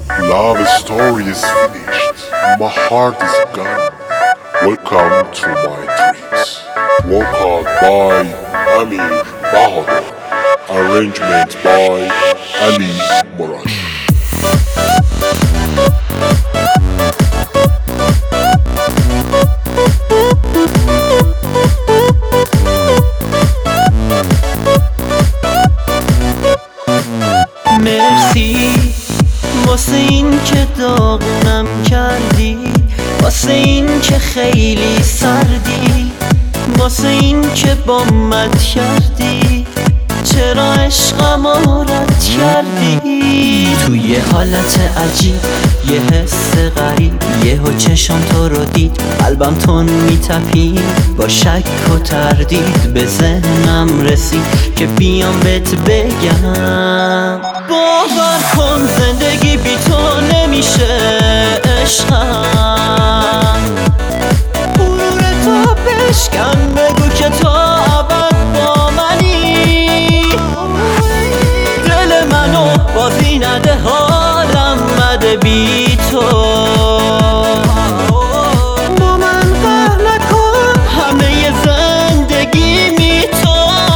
Love story is finished. My heart is gone. Welcome to my dreams. Vocal by Amir Bahadur. Arrangement by Ali Morash. مرسی واسه این که داغونم کردی، واسه این که خیلی سردی، واسه این که با مد کردی، چرا عشقمو رد کردی. توی یه حالت عجیب، یه حس غریب، یهو چشم تو رو دید، قلبم تون میتپید با شک و تردید. به ذهنم رسید که بیام بهت بگم باور کن زندگی بی تو نمیشه عشقم. غرور تو بشکن، بگو که تو ابد با منی. دل منو بازی نده، حالم بده بی تو. با من قهر نکن، همه زندگی می تو.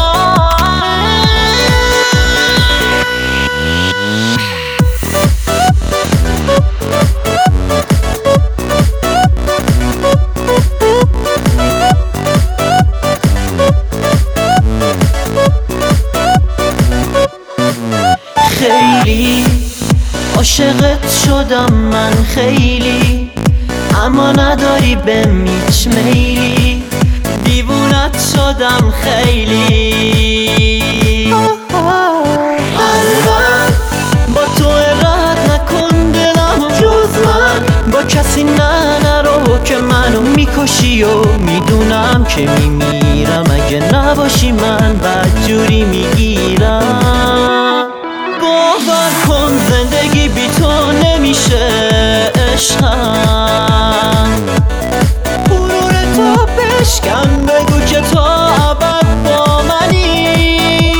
خیلی عاشقت شدم من خیلی، اما نداری بهم هیچ میلی. دیوونت شدم خیلی. قلبم با تو رد نکن، دلم جز من با کسی نرو که منو میکشی و میدونم که میمیرم اگه نباشی. من بدجوری میگیرم. باور کن زندگی بی تو نمیشه عشقم. غرور تو بشکن، بگو که تو ابد با منی.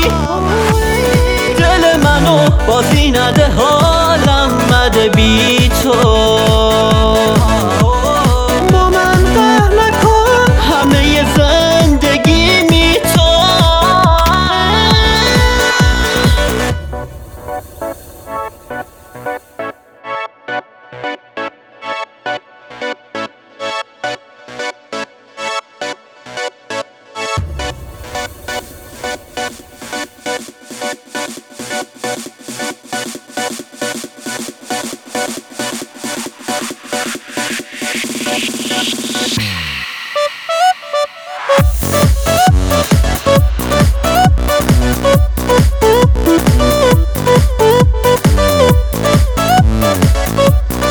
دل منو بازی نده، حالم بده بی تو. با من قهر نکن، همه زندگی می تو.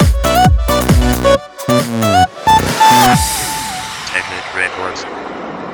Technic Records.